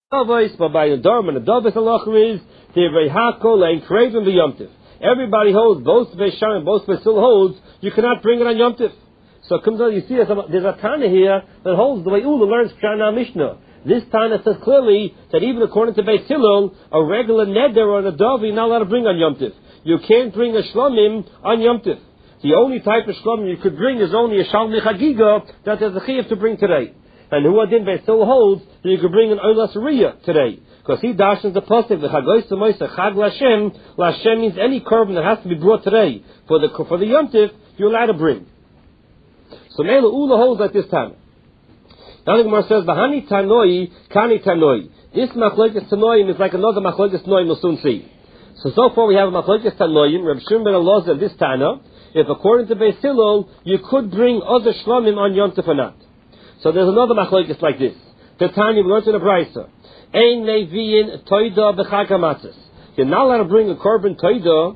But by the Dorm and the Dovis halacha is the Vehakol and Craven the Yom Tif. Everybody holds, both Veisham and both still holds, you cannot bring it on Yom Tif. So it comes out, you see, there's a Tana here that holds the way Ula learns Shana Mishnah. This Tana says clearly that even according to Beis Hillel, a regular neder or a dove you're not allowed to bring on Yom Tif. You can't bring a shlomim on Yom Tif. The only type of shlomim you could bring is only a shalmi chagiga that there's a chiyuv to bring today. And who adin Beis Hillel holds that you could bring an oilas riyah today. Because he dashes the pasuk, the chagois to moisa chag lashem. Lashem means any korban that has to be brought today for the Yom Tif, you're allowed to bring. So Mela Ula holds like this time. Now the Gemara says, Bahani Tanoi, Kani Tanoi. This Machlokes Tanoim is like another Machlokes Tanoim we'll soon see. So far we have a Machlokes Tanoim, Reb Shimon ben Elazar, this Tana, if according to Beis Hillel, you could bring other Shlomim on Yom Tov or not. So there's another Machlokes like this. The Tanya, we learned in the Brisa. Ein Nevi'in Toida B'chag HaMatzos. You're not allowed to bring a korban Toida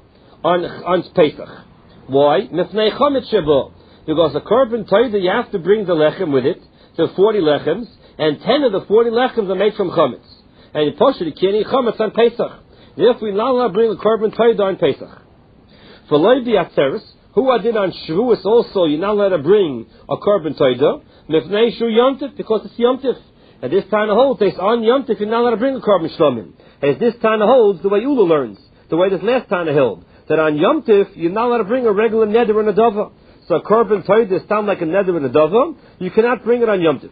on Pesach. Why? Mifnei Chomet Shebo. Because the korban Toida, you have to bring the lechem with it, the 40 lechems, and 10 of the 40 lechems are made from chametz. And in Poshet, you can't eat chametz on Pesach. Therefore, you're not allowed to bring a korban Toida on Pesach. For Loi B'Atzeres, who I did on Shavuos also, you're not allowed to bring a korban Toida, Mifnei Shu Yom Tif, because it's Yom Tif. And this Tana holds, it's on Yom Tif, you're not allowed to bring a korban Shlomim. As this Tana holds, the way Ula learns, the way this last Tana held, that on Yom Tif, you're not allowed to bring a regular neder and a dova. So a korban Toida sound like a neder and a dova, you cannot bring it on Yom Tif.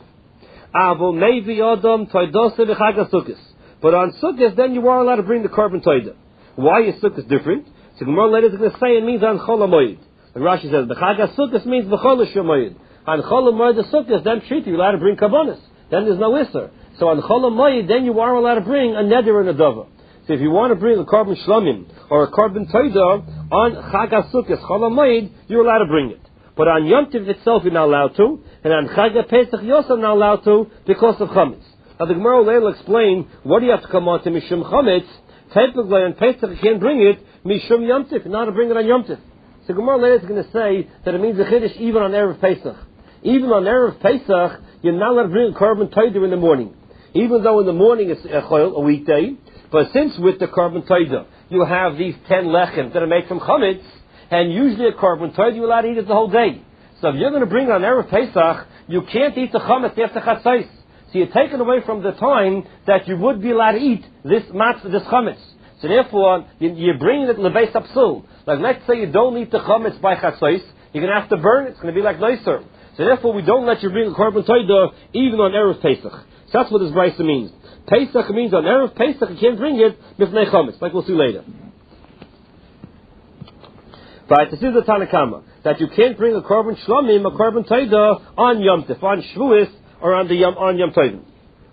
Avol Mevi Adam Toidose V'chag HaSukkos. But on Sukkot, then you are allowed to bring the korban Toida. Why is Sukkot different? So Gemara later is going to say it means on Chol HaMoed. Like Rashi says, V'chag HaSukkos means V'chol HaMoed. On Chol HaMoed the Sukkot, then Shita, you're allowed to bring Kabbanis. Then there's no Isser. So on Chol HaMoed, then you are allowed to bring a neder and a dova. So if you want to bring a korban Shlomim or a korban Toida on Chag HaSukkos, Chol HaMoed, you're allowed to bring it. But on Yom Tiv itself, you're not allowed to, and on Chag HaPesach, you're also not allowed to because of chametz. Now the Gemara will explain what do you have to come on to Mishum chametz. Typically on Pesach you can't bring it Mishum Yom Tiv. You're not to bring it on Yom Tiv. So Gemara later is going to say that it means a chiddush even on Erev Pesach. Even on Erev Pesach, you're not allowed to bring a korban Toida in the morning. Even though in the morning it's a weekday, but since with the korban Toida you have these 10 lechem that are made from chametz, and usually a korban Toida you're allowed to eat it the whole day. So if you're going to bring on Erev Pesach, you can't eat the chametz after chatzos. So you're taken away from the time that you would be allowed to eat this chametz. So therefore, you're bringing it lebeis hapsul. Like let's say you don't eat the chametz by chatzos, you're going to have to burn it. It's going to be like noiser. So therefore, we don't let you bring a korban Toida even on Erev Pesach. So that's what this brisa means. Pesach means on Erev Pesach you can't bring it b'fnei chametz, like we'll see later. Right, this is the Tanakama, that you can't bring a korban Shlomim, a korban Toida on Yom Tif, on Shavuos, or on Yom Tovim.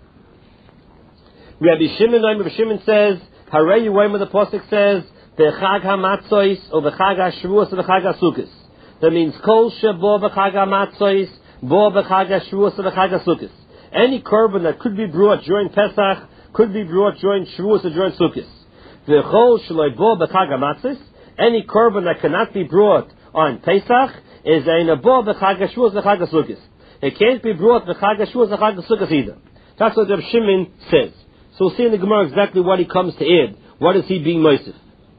Rabbi Shimon says, Harei Yuwayim, the Pasuk says, B'chag HaMatzos, or B'chag HaShavuos, or B'chag HaSukkos. That means Kol Shebo B'chag HaMatzos, Bo B'chag HaShavuos, or B'chag HaSukkos. Any korban that could be brought during Pesach, could be brought during Shavuos or during Sukkos. V'chol Shloi Bo B'chag HaMatzos, any korban that cannot be brought on Pesach is a Bo B'chag HaShavuos, B'chag HaSukkos. It can't be brought B'chag HaShavuos, B'chag HaSukkos either. That's what Reb Shimon says. So we'll see in the Gemara exactly what he comes to add. What is he being moisef?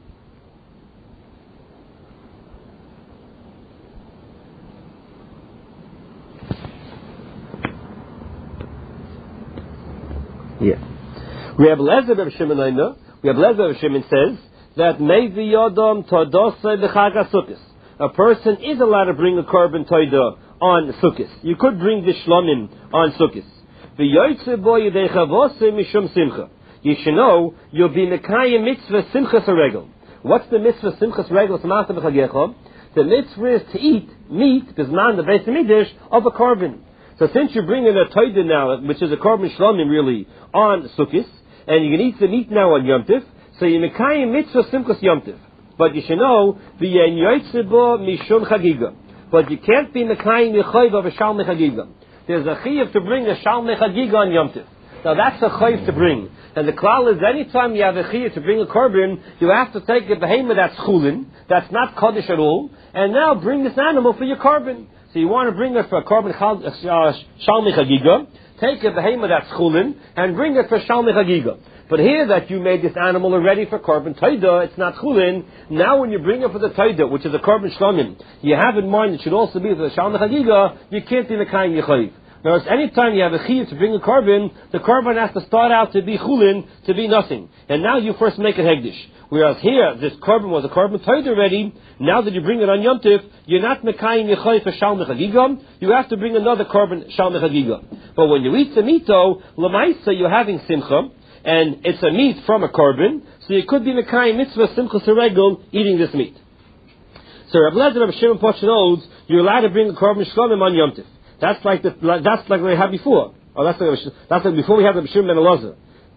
Yeah. Reb Lezer Shimon says that Mevi Yodom Todose B'chag HaSukkos. A person is allowed to bring a korban Toida on Sukkos. You could bring the Shlomim on Sukkos. V'yoytze bo yedei chavose mishum simcha. You should know you'll be mekayim mitzvah simchas haregel. What's the mitzvah simchas haregel? The mitzvah is to eat meat, bisman the Beis Hamikdash, of a korban. So since you're bringing a Toida now, which is a korban Shlomim really, on Sukkos, and you can eat the meat now on Yom Tif, so you're mekayim mitzvah simchas Yom Tif. But you should know v'yoytze bo mishum chagiga. But you can't be mekayim yichayv of a shalmei chagiga. There's a chiyuv to bring a shalmei chagiga on Yom Tif. Now that's a chayv to bring. And the klal is anytime you have a chiyuv to bring a korban, you have to take a behemoth that's chulin, that's not kaddish at all, and now bring this animal for your korban. So you want to bring it for a korban shalmei chagiga, take a behemoth that's chulin and bring it for Shalmei Chagiga. But here that you made this animal already for Korban Toida, it's not chulin. Now when you bring it for the Toida, which is a Korban Shlomim, you have in mind it should also be for the Shalmei Chagiga, you can't be Mekayim Yechayiv. Whereas anytime you have a chiyuv to bring a korban, the korban has to start out to be chulin, to be nothing. And now you first make it hegdish. Whereas here, this korban was a korban toid already. Now that you bring it on Yom Tif, you're not mekayim yechoy for Shalmei Chagiga. You have to bring another korban Shalmei Chagiga. But when you eat the meat though, l'maisa you're having simcha, and it's a meat from a korban, so you could be mekayim mitzvah simcha seregel eating this meat. So Rabbi Lezer, Rabbi Shimon Poshel holds, you're allowed to bring a korban shlomim on Yom Tif. That's like we had before. Oh, that's like before we had the B'Shimon ben Elazar.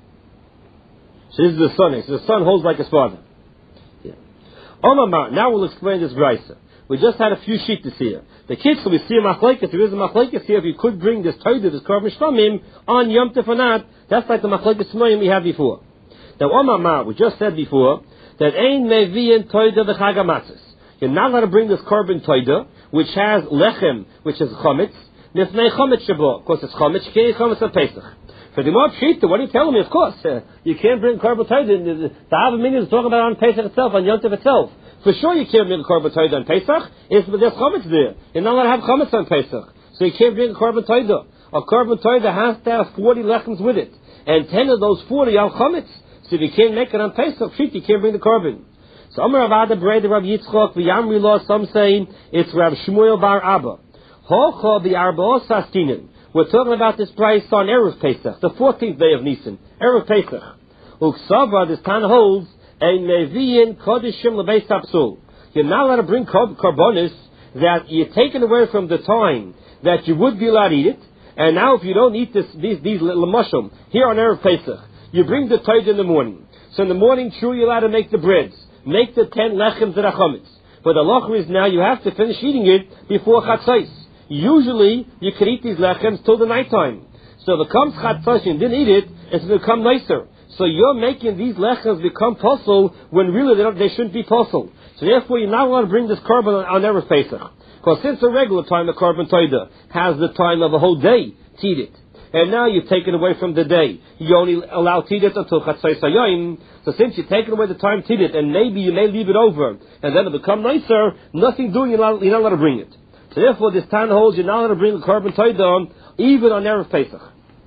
So this is the son. So the son holds like his father. Yeah. Omar, now we'll explain this brayso. We just had a few sheets here. The kids, so we see a machlekes. There is a machlekes here. If you could bring this toida, this korban shlamim on Yom Tov or not, that's like the machlekes shmoyim we had before. Now, Omar, we just said before that ein mevi'in toida v'chag hamatzos. You're not allowed to bring this korban toida, which has lechem, which is chametz. Nifnei chametz shabo. Of course, it's chametz. Kei chametz of Pesach. For the more pshita, what are you telling me? Of course, you can't bring korban toida. The Avos Minyunim is talking about on Pesach itself, on Yom Tov itself. For sure, you can't bring a korban toida on Pesach. There's chametz there. You're not allowed to have chametz on Pesach, so you can't bring a korban toida. A korban toida has to have 40 lechems with it, and 10 of those 40 are chametz. So if you can't make it on Pesach, pshita, you can't bring the korban. So Amar Avada Berei Rav Yitzchok v'Yamri Lo. Some saying it's Rav Shmuel Bar Abba. Hocha v'Arbaos Sastinin. We're talking about this price on Erev Pesach, the 14th day of Nisan, Erev Pesach. Uksava, this Tan holds a Nevi'in Kodeshim Lebeis Tapsul. You're not allowed to bring korbanos that you're taken away from the time that you would be allowed to eat it, and now if you don't eat these lamashim here on Erev Pesach, you bring the toid in the morning. So in the morning, true, you're allowed to make the breads. Make the 10 lechems that are chametz. But the halacha is now you have to finish eating it before chatzos. Usually, you can eat these lechems till the nighttime. So if it comes chatzos and you didn't eat it, it's going to become nicer. So you're making these lechems become posel when really they shouldn't be posel. So therefore, you're not allowed to bring this korban on Erev Pesach. Because since the regular time, the korban toida has the time of a whole day to eat it. And now you've taken away from the day. You only allow tidit until chatzos hayom. So since you've taken away the time tidit, and maybe you may leave it over, and then it'll become nicer, nothing doing, you're not allowed to bring it. So therefore, this Tan holds you're not allowed to bring a korban toida even on Erev Pesach.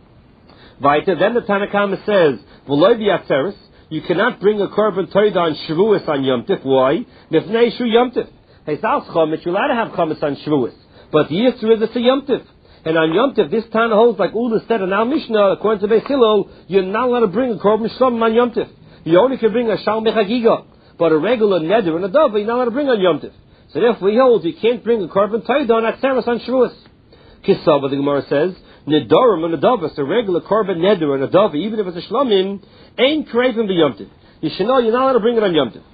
Weiter, then the Tanakhama says, v'lo b'yatzeres, you cannot bring a korban toida on Shavuos on Yom Tif. Why? Nifnei shu Yom Tif. Hey, Sals chametz, you're allowed to have chametz on Shavuos, but the Yisra is it's a Yom Tif. And on Yom Tif, this Tana holds, like Ula said in our Mishnah, according to Beis Hillel, you're not allowed to bring a korban shlamim on Yom Tif. You only can bring a Shalmei Chagiga, but a regular neder and a dove, you're not allowed to bring on Yom Tif. So therefore, he holds you can't bring a korban toida on Atzeres on Shavuos. Kisava, the Gemara says, nedarim and a dove, a regular korban neder and a dove, even if it's a shlamim, ain't craving b'Yom Tif. You should know you're not allowed to bring it on Yom Tif.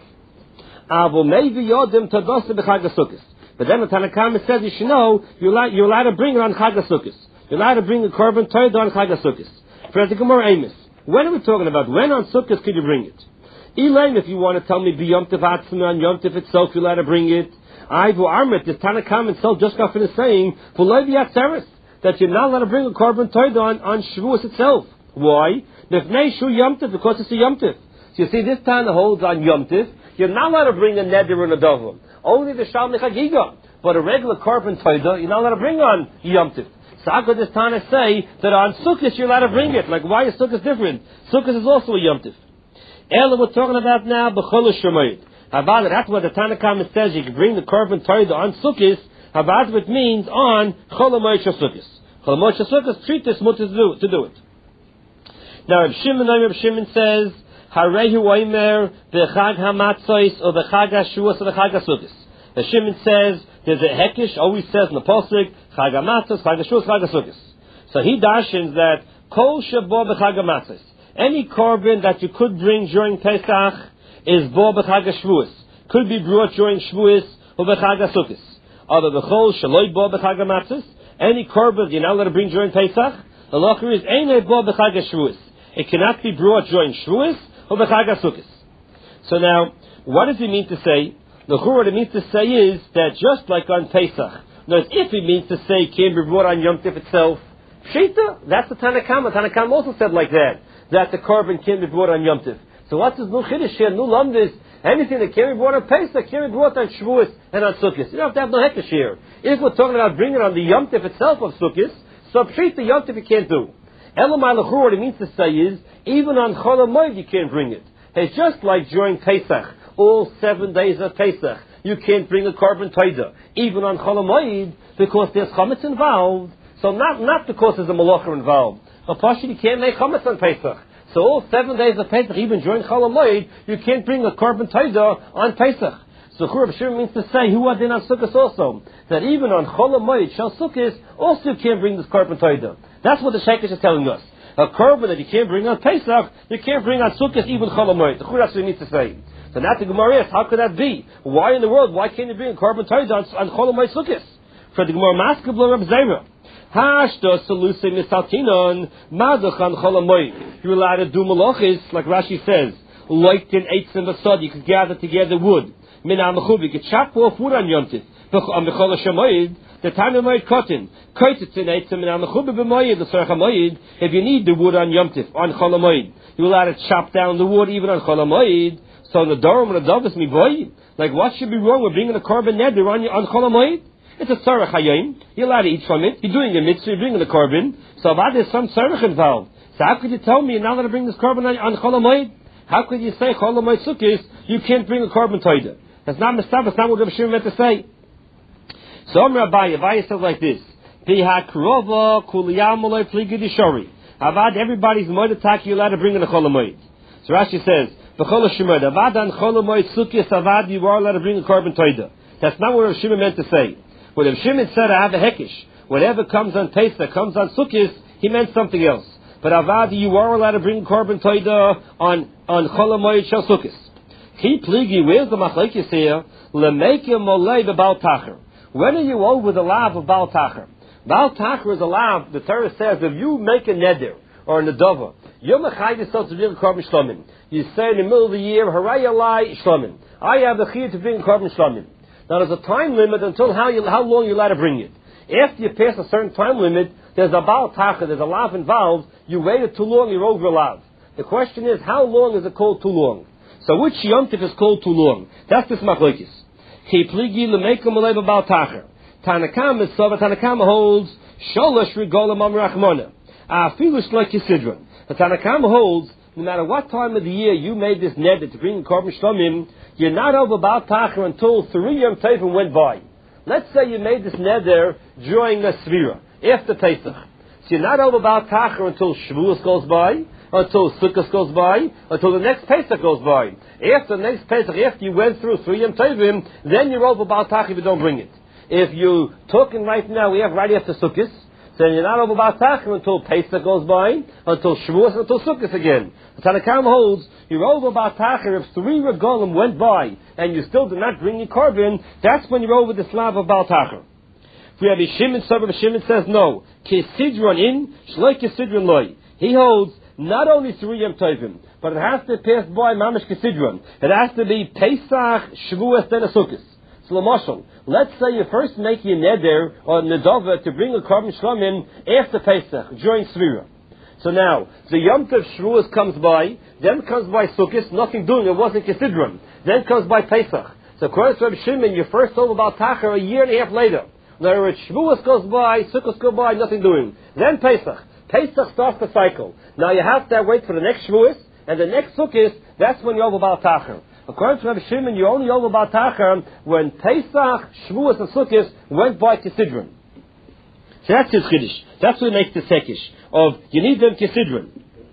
Avo maybe yodim tadasa b'Chag HaSukkos. But then the Tanakhama says you should know you're allowed to bring it on Chag HaSukkos. You're allowed to bring a korban toida on Chag HaSukkos. For the Gemara Amos, when are we talking about? When on Sukkos could you bring it? Elaine, if you want to tell me b'Yom Tov Atzmi on Yom Tov itself, you're allowed to bring it. Ivu Armet, this Tanakhama itself just got finished saying v'lo b'yatzeres, that you're not allowed to bring a korban toida on Shavuos itself. Why? Nifnei shu Yom Tov, because it's a Yom Tov. So you see, this Tana holds on Yom Tov. You're not allowed to bring a neder and a dove. Only the Shalmei Chagiga. But a regular korban toida, you're not allowed to bring on Yom Tif. So how could this Tana say that on Sukkot you're allowed to bring it? Like, why is Sukkot different? Sukkot is also a Yom Tif. Ela, we're talking about now, B'chol HaShemayit. Habad, that's what the Tanakhama says, you can bring the korban toida on Sukkot. Habad, it means on Chol HaMoed Sukkot. Chol HaMoed Sukkot, treat this mutter to do it. Now, Reb Shimon says, Harehu Oimer, B'chag HaMatzos, or B'chag HaShuos, or B'chag HaSukkos. The Shimon says, there's a hekish, always says in the Pasuk, Chag HaMatzos, Chag HaShuos, Chag HaSukkos. So he dashens that, Kol Shabo B'chag HaMatzos. Any korban that you could bring during Pesach is Bo B'chag HaShavuos. Could be brought during Shavuos or B'chag HaSukkos. Other B'chol Shaloi Bo B'chag HaMatzos. Any korban you're not allowed to bring during Pesach, the locher is Einei Bo B'chag HaShavuos. It cannot be brought during Shavuos or B'chag HaSukkos. So now, what does he mean to say? The what it means to say is that just like on Pesach, if it means to say it can be brought on Yom Tif itself, Pshita, that's the Tanakama. Tanakama also said like that the korban can't be brought on Yom Tov. So what's this new Chiddush here, new Lamdis? Anything that can't be brought on Pesach can't be brought on Shavuos and on Sukkot. You don't have to have no Hekesh here. If we're talking about bringing on the Yom Tov itself of Sukkot, so Pshita Yom Tov you can't do. Elamai L'chur, what it means to say is, even on Chol HaMoed you can't bring it. It's just like during Pesach, all 7 days of Pesach, you can't bring a korban toida, even on Chol HaMoed, because there's chametz involved. So not because there's a malacha involved. But partially you can't make chametz on Pesach. So all 7 days of Pesach, even during Chol HaMoed, you can't bring a korban toida on Pesach. So Chur B'Shir means to say, who are then on Sukkot also? That even on Chol HaMoed, Shal Sukkot, also you can't bring this korban toida. That's what the Shekesh is telling us. A korban that you can't bring on Pesach, you can't bring on Sukkot, even Chol HaMoed. The Chur that's what he means to say. So now the Gemara asks, how could that be? Why in the world, why can't you bring a korban toida on Chol HaMoed Sukkot? For the Gemara Maskabla Reb Zera. Hashda Saluse Misaltinon, Madachan Chol HaMoed. You're allowed to do malachis, like Rashi says, Loitin Eitz and Basad, you could gather together wood. Minam Mechubi, you could chop off wood on Yom Tov. On the Chol HaMoed, the time of Moed Cotton, Koitzin Eitz and Minam Mechubi B'Moed, the Sarach HaMoed, if you need the wood on Yom Tov, on Chol HaMoed, you're allowed to chop down the wood even on Chol HaMoed. So in the Dorum and the Davis Mivoy, like what should be wrong with bringing a korban neder on Chol HaMoed? It's a tzarech hayom. You're allowed to eat from it. You're doing a mitzvah. You're bringing the korban. So there's some tzarech involved. So how could you tell me you're not allowed to bring this korban on Chol HaMoed? How could you say Chol HaMoed Sukkos you can't bring a korban toida? That's not mistav. That's not what Rav Shimon meant to say. So Abaye says like this: Piha krova kuliyam molay pligidishori. Avad everybody's moed attack. You're allowed to bring in a Chol HaMoed. So Rashi says, "B'chol Shemod avad on Chol HaMoed Sukkos avad you are allowed to bring a korban toida." That's not what Rav Shimon meant to say. When Rav Shimon said, I have a hekesh, whatever comes on Pesach, comes on Sukkot, he meant something else. But Avadi, you are allowed to bring korban toida on Chol HaMoed Shel Sukkot. Ki pligi, where's the machlekes here? Lemeike molei b'Baal Tacher. When are you over the lav of Baal Tacher? Baal Tacher is a lav, the Torah says, if you make a neder, or a nedava, you're mechayv yourself to bring a korban shlomim. You say in the middle of the year, Haray alai shlomim. I have the chiyuv to bring a korban shlomim. Now there's a time limit until how long you're allowed to bring it. After you pass a certain time limit, there's a Baal Tacher, there's a lav involved. You waited too long, you're over a lav. The question is, how long is it called too long? So which Yom Tov is called too long? That's this machlokes. Ki pligi lemeika molei b'Baal Tacher. Tanakama is Sava. Tanakama holds sholosh regolim amrachmona. Afilu shloik kisidron. The Tanakama holds no matter what time of the year you made this neder to bring korban shlomim, you're not over Baal Tacher until 3 Yom Tovim went by. Let's say you made this neder during the Svira, after Pesach. So you're not over Baal Tacher until Shavuos goes by, until Sukkot goes by, until the next Pesach goes by. After the next Pesach, after you went through 3 Yom Tovim, then you're over Baal Tacher if you don't bring it. If you're talking right now, we have right after Sukkot, so you're not over Baal Tacher until Pesach goes by, until Shavuos, until Sukkot again. The Tanakam holds you're over Baal Tacher if 3 regalim went by and you still did not bring your korban. That's when you're over the slav of Baal Tacher. If we have Shimon, Shimon says no. Kisidron in, shloi kisidron loy. He holds not only 3 Yom Tovim, but it has to pass by mamish kisidron. It has to be Pesach, Shavuos, then a Sukkot. So Lamashal, let's say you first make your neder or nedava to bring a korban shlomim after Pesach, during Svira. So now, the Yom Tov Shavuos comes by, then comes by Sukkot, nothing doing, it wasn't Kisidron. Then comes by Pesach. So according to Reb Shimon, you're first over Baal Tacher a year and a half later. Now Shavuos goes by, Sukkot goes by, nothing doing. Then Pesach. Pesach starts the cycle. Now you have to wait for the next Shavuos, and the next Sukkot, that's when you're over Baal Tacher. According to Reb Shimon, you're only over Baal Tacher when Pesach, Shavuos, and Sukkot went by Kisidron. So that's his chiddush. That's what makes the sekish of you need them kisidron.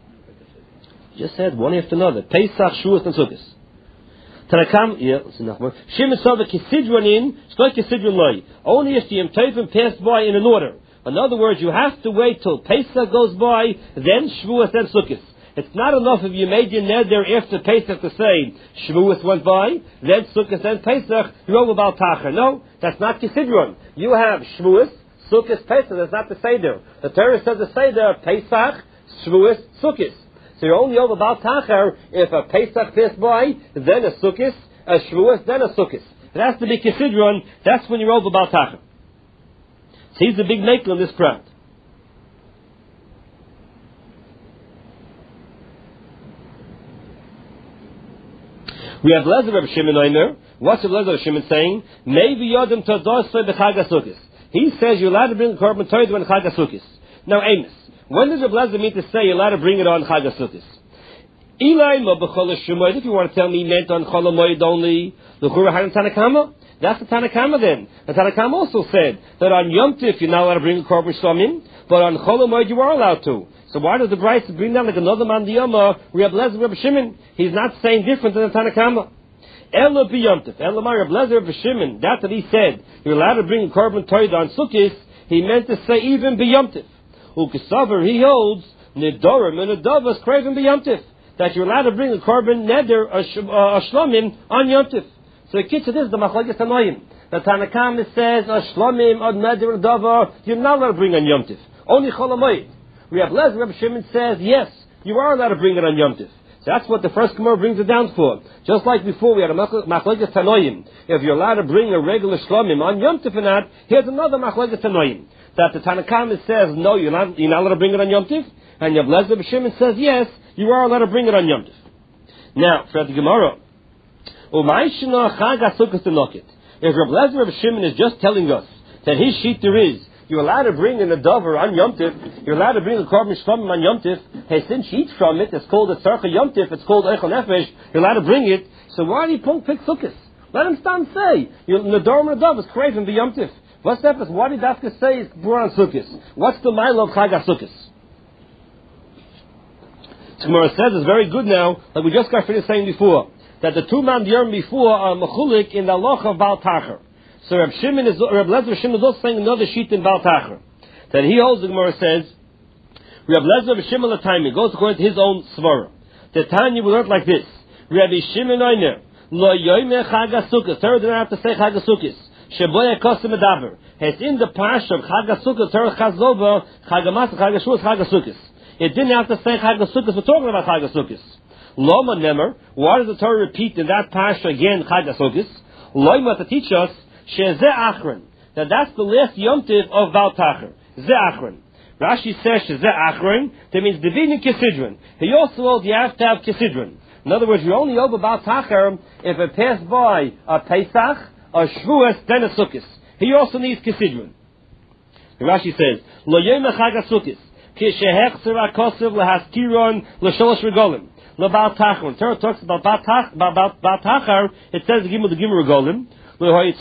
Just said one after another. Pesach, Shavuos, and Sukkot. Tanakam, Shimon saw the kisidron in, shloi kisidron loy. Only if the Yom Tovim passed by in an order. In other words, you have to wait till Pesach goes by, then Shavuos, then Sukkot. It's not enough if you made your neder after Pesach to say Shavuos went by, then Sukkot, then Pesach. You're over Baal Tacher. No, that's not kisidron. You have Shavuos, Sukkot, Pesach, that's not the Seder. The Torah says the Seder, Pesach, Shavuos, Sukkot. So you're only over Baal Tacher if a Pesach passed by, then a Sukkot, a Shavuos, then a Sukkot. It has to be Kisidron, that's when you're over Baal Tacher. So he's the big makel in this prat. We have Lezer Reb Shimon Omer. What's Reb Lezer Reb Shimon saying? Maybe Yodim Tadosle b'Chag HaSukkos. He says you're allowed to bring a korban toid on Chag HaSukkos. Now, Amos, when does Reb Lezer mean to say you're allowed to bring it on Chag HaSukkos? If you want to tell me he meant on Chol HaMoed only, L'chura Harim Tanakama, that's the Tanakama then. The Tanakama also said that on Yom Tif you're not allowed to bring a korban shlamim, but on Chol HaMoed you are allowed to. So why does the Bryce bring down like another man diyama, Reb Lezer Reb Shimon? He's not saying different than the Tanakama. Ella b'Yom Tif, Ella Mar Reb Lezer Reb Shimon, that's what he said. You're allowed to bring a korban toid on Sukkos. He meant to say even b'Yom Tif. U'Kesaver, he holds Nidorim and Adavas craving b'Yom Tif, that you're allowed to bring a korban neder, a shlamim on Yom Tif. So the kids, this is the Machlokes Tanoim. The Tanakama says a shlamim, a neder, a davar, you're not allowed to bring on Yom Tif. Only Chol HaMoed. Reb Lezer Reb Shimon says, yes, you are allowed to bring it on Yom Tif. So that's what the first Gemara brings it down for. Just like before, we had a Machlokes Tanoim. If you're allowed to bring a regular shlamim on Yom Tif or not, here's another Machlokes Tanoim. That the Tanakama says, no, you're not allowed to bring it on Yom Tif. And Reb Lezer Reb Shimon says, yes, you are allowed to bring it on Yom Tif. Now, for the Gemara, if Reb Lezer Reb Shimon is just telling us that his sheet there is, you're allowed to bring in a dover on Yom Tif, you're allowed to bring a korban shlamim on Yom Tif, hey, since you eat from it, it's called a tzarcha Yom Tif, it's called eichel nefesh, you're allowed to bring it, so why do you pick sukkahs? Let him stand say, the dover and the dove is craving the Yom Tif. What's that? Why did Dafka say it's brought on sukkahs? What's the mile of Chag HaSukkos? Gemara says it's very good now, like we just got finished saying before, that the two man Yom before are mechulik in the halacha of Baal Tacher. So Reb Lezer Shimon is also saying another sheet in Baal Tacher. That he holds, the Gemara says, Reb Lezer Shimon Latayim, goes according to his own svara. The Tanya we learned like this, Rabbi Shimon Oiner, Lo Yoime Chag HaSukkos, Torah didn't have to say Chag HaSukkos, Sheboya Kosim Medaber. It's in the parsha of Chag HaSukkos, Torah Chazova, Chag HaMatzah, Chag HaShuas, Chag HaSukkos. It didn't have to say Chag HaSukkos, we're talking about Chag HaSukkos. Loma Nemer, why does the Torah repeat in that parsha again Chag HaSukkos? Loima to teach us, Shezeh Achron, that's the last Yom Tiv of Baal Tacher. Zeh Achron. Rashi says Shezeh Achron, that means Divinin Kisidron. He also holds you have to have Kisidron. In other words, you're only over Baal Tacher if it passed by a Pesach, a Shavuos, then a Sukkos. He also needs Kisidron. Rashi says, Lo Yom Chag HaSukkos, Ki Shehechzer HaKosiv Lehaskiron L'Sholosh Regolim. L'Baal Tacher. When Torah talks about Baal Tacher, it says the Gimel Regolim. Didn't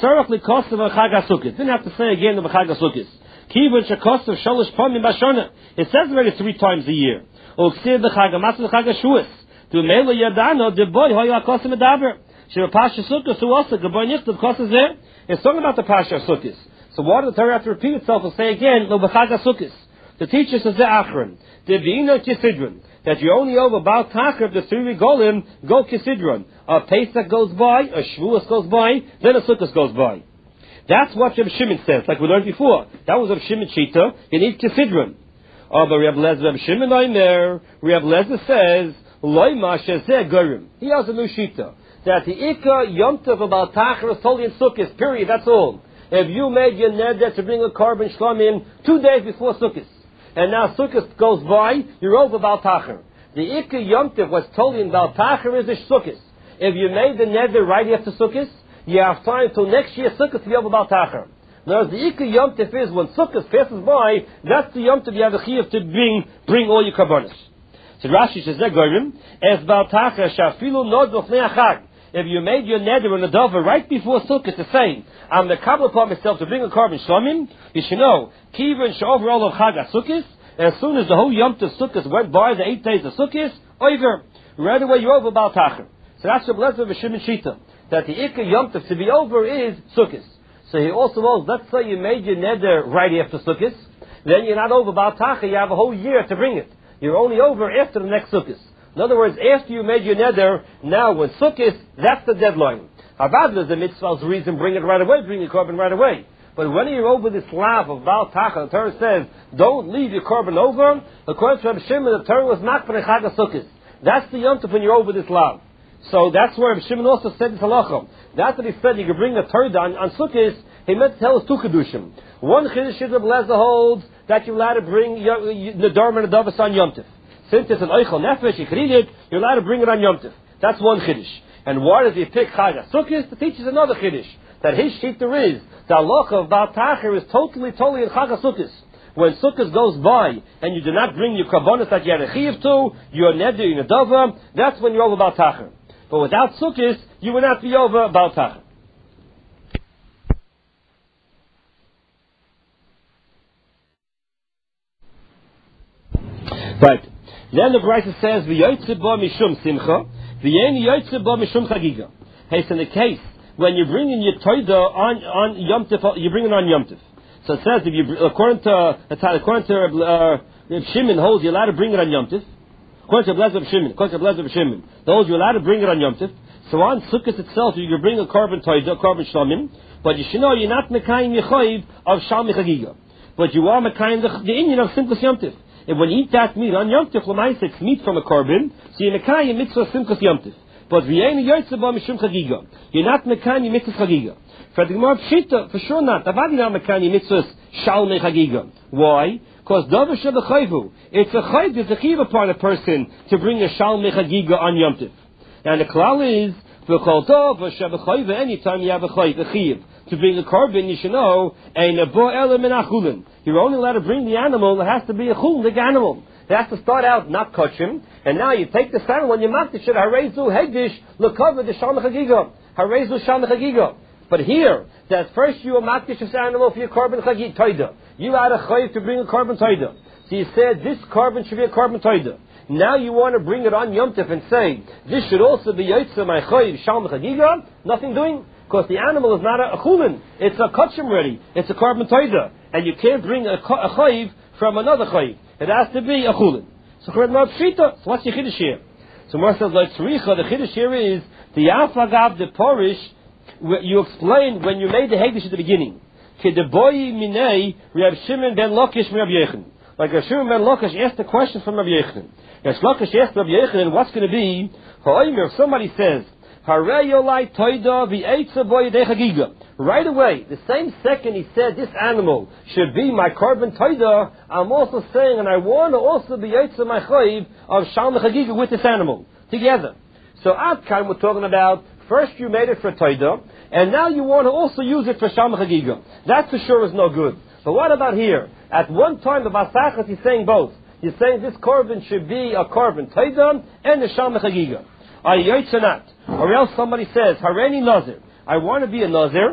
have to say again the Chag HaSukkos. Kivon Shekosiv Sholosh Pamim Bashana. It says already 3 times a year. Uksiv the Chag HaMatzah Chag HaShuas. To Mela Yadano the boy Hoya Kosim Medaber. Sheva Pasha Sukkos who also Gaboy Nichtav Kosim there. It's talking about the Pasha Sukkos. So why does the Torah have to repeat itself and say again Lo B'Chag HaSukkos? The teacher says the Achron. The V'ino Kisidron. That you're only over Baal Tacher of the 3 Regolim, go Kisidron. A Pesach goes by, a Shavuos goes by, then a Sukkos goes by. That's what Reb Shimon says, like we learned before. That was Reb Shimon Shita, you need Kisidron. Oh, but Reb Shimon Omer, Reb Lezer says, Loima Shezeh Gorim. He has a new Shita. That the Ikka Yom Tov of Baal Tacher is totally in Sukkos, period, that's all. If you made your neder to bring a korban shlamim 2 days before Sukkos, and now Sukkot goes by, you're over Baal Tacher. The Ikka Yom Tov was totally in Baal Tacher is a Sukkot. If you made the neder right after Sukkot, you have time till next year Sukkot to be over Baal Tacher. Now, the Ikka Yom Tov is when Sukkot passes by, that's the Yom Tov you have a chiyuv to bring all your karbonos. So Rashi says, Gorim, as Baal Tacher shafilu nod l'fnei achag. If you made your neder in the dover right before Sukkot to say, I'm the kabbalah upon myself to bring a korban shlamim, you should know, Kivon she'over all of Chag HaSukkos, as soon as the whole Yom Tov Sukkot went by, the 8 days of Sukkot, over, right away you're over Baal Tacher. So that's the blessing of Shimon Shita, that the Ikka Yom Tov to be over is Sukkot. So he also knows, let's say you made your neder right after Sukkot, then you're not over Baal Tacher, you have a whole year to bring it. You're only over after the next Sukkot. In other words, after you made your neder, now when Sukkot, that's the deadline. Avadla is the mitzvah's reason, bring it right away, bring your korban right away. But when you're over this lav of Baal Tacher, the Torah says, don't leave your korban over. According to Reb Shimon, the Torah was not for the Chag HaSukkos. That's the Yom Tov when you're over this lav. So that's where Reb Shimon also said this halacha. That's what he said, you can bring a Torah on Sukkos. He meant to tell us 2 kedushim. One chiddush Reb Lezer holds that you're allowed to bring the Dorm and the Davos on Yom Tov. Since it's an Eichel Nefesh, you can eat it, you're allowed to bring it on Yom Tov. That's one chiddush. And why does he pick Chag HaSukkos? The teaches another Chiddush, that his shita is, the halacha of Baal Tacher is totally in Chag HaSukkos. When Sukkot goes by, and you do not bring your karbonos that you had a chiyuv to, your neder, your nedava, that's when you're over Baal Tacher. But without Sukkot, you will not be over Baal Tacher. Right. Then the Brisa says, "V'yotze bo mishum simcha, v'yeni yotze bo mishum chagiga." Hey, so in the case when you bring in your toida on Yom Tov, you bring it on Yom Tov. So it says, if you according to Reb Shimon holds you're allowed to bring it on Yom Tov. According to Reb Shimon, the holds you're allowed to bring it on Yom Tov. So on Sukkot itself, you can bring a korban toida, korban shlomim, but you should know you're not mekayim yechoiv of shalmi chagiga, but you are mekayim the Indian of simchas Yom Tov. And when you eat that meat on Yom Tov, l'maisa it's meat from a korban, so you're mekayim mitzvah simchas Yom Tov. But v'yein yotze bo mishum chagiga, you're not mekayim mitzvah chagiga. For the Gemara Pshita, for sure not. Avadi na mekayim mitzvah shalmi chagiga. Why? Because davar shebechayvu, it's a chayv, it's a chiv upon a person to bring a shalmi chagiga on Yom Tov. And the klal is v'chol tov v'shebechayvu, anytime you have a chayv, a chiv to bring a korban, you should know ein bo ela min achulin. You're only allowed to bring the animal. It has to be a chulik animal. It has to start out not kosher, and now you take this animal and you makdish it. Harezu hegdish l'kavod the shalmi chagiga. Harezu shalmi chagiga. But here, that first you makdish this animal for your korban chagig toida. You had a chayv to bring a korban toida. So you said this korban should be a korban toida. Now you want to bring it on Yom Tov and say this should also be yotze my chayv shalmi chagiga. Nothing doing. Because the animal is not a chulin. It's a kachim ready. It's a korban toida. And you can't bring a chayiv from another chayiv. It has to be a chulin. So what's your chiddush here? So Mar says, like tzricha, the chiddush here is, the afagav, the porish, you explained when you made the hegdish at the beginning. Kedeboyi minei, Reb Shimon ben Lakish Reb Yechon. Like Reb Shimon ben Lakish asked a question from Reb Yechon. Reb Lakish asked Reb Yechon, what's going to be, if somebody says, right away, the same second he said this animal should be my korban toida, I'm also saying, and I want to also be yotze my chayv of shalmi chagiga with this animal together. So at time we're talking about first you made it for toida, and now you want to also use it for shalmi chagiga. That for sure is no good. But what about here? At one time the Basachat is saying both. He's saying this korban should be a korban toida and a shalmi chagiga. Are you yotze not? Or else somebody says, Hareni Nazir, I want to be a Nazir,